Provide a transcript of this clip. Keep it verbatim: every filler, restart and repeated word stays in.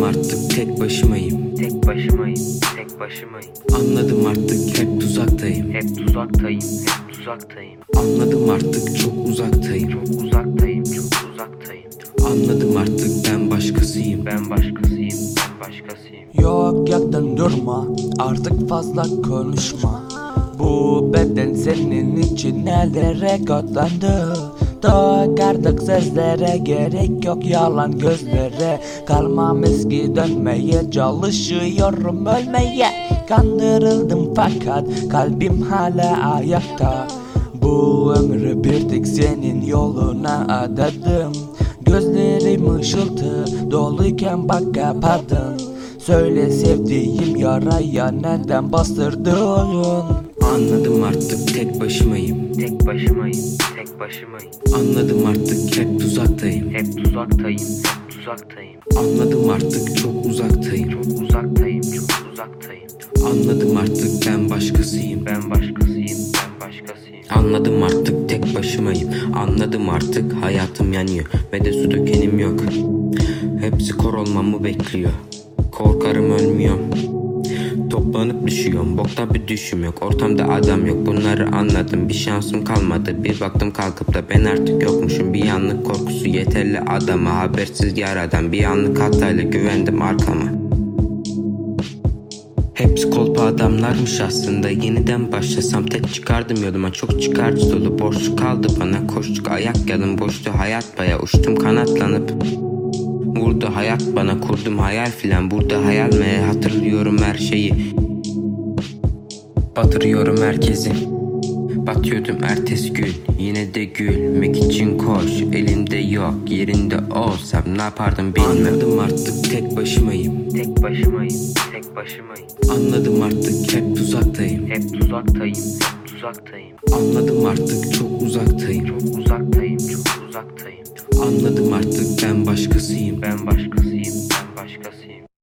artık tek başımayım. Tek başımayım, tek başımayım. Anladım artık hep tuzaktayım. Hep tuzaktayım, hep tuzaktayım. Anladım artık çok uzaktayım. Çok uzaktayım, çok uzaktayım. Anladım artık ben başkasıyım. Ben başkasıyım, ben başkasıyım. Yok yaktan durma, artık fazla konuşma. Bu beden senin için nelere katlandı. Tak artık sözlere gerek yok, yalan gözlere. Kalmam eski, dönmeye çalışıyorum ölmeye. Kandırıldım fakat kalbim hala ayakta. Bu ömrü bir tek senin yoluna adadım. Gözlerim ışıltı doluyken bak kapadın. Söyle sevdiğim yaraya neden bastırdın? Anladım artık tek başımayım. Tek başımayım, tek başımayım. Anladım artık hep tuzaktayım. Hep tuzaktayım, hep tuzaktayım. Anladım artık çok uzaktayım. Çok uzaktayım, çok uzaktayım. Anladım artık ben başkasıyım. Ben başkasıyım, ben başkasıyım. Anladım artık tek başımayım. Anladım artık hayatım yanıyor ve de su dökenim yok. Hepsi kor olmamı bekliyor. Korkarım ölmüyorum. Toplanıp düşüyorum, bokta bir düşüm yok. Ortamda adam yok, bunları anladım. Bir şansım kalmadı, bir baktım kalkıp da ben artık yokmuşum. Bir anlık korkusu yeterli adama, habersiz yaradan. Bir anlık hatayla güvendim arkama. Hepsi kolpa adamlarmış aslında. Yeniden başlasam tek çıkardım yoluma. Çok çıkarcı dolu borçlu kaldı bana. Koştuk ayak yalın boştu hayat baya. Uçtum kanatlanıp vurdu hayat bana, kurdum hayal filan. Burada hayal mi? Hatırlıyorum her şeyi. Batırıyorum herkesi. Batıyordum ertesi gün. Yine de gülmek için koş. Elimde yok, yerinde olsam ne yapardım bilmem. Anladım artık tek başımayım. Tek başımayım, tek başımayım. Anladım artık hep tuzaktayım. Hep tuzaktayım, hep tuzaktayım. Anladım artık çok uzaktayım. Çok uzaktayım, çok uzaktayım. Anladım artık ben başkasıyım. Ben başkasıyım, ben başkasıyım.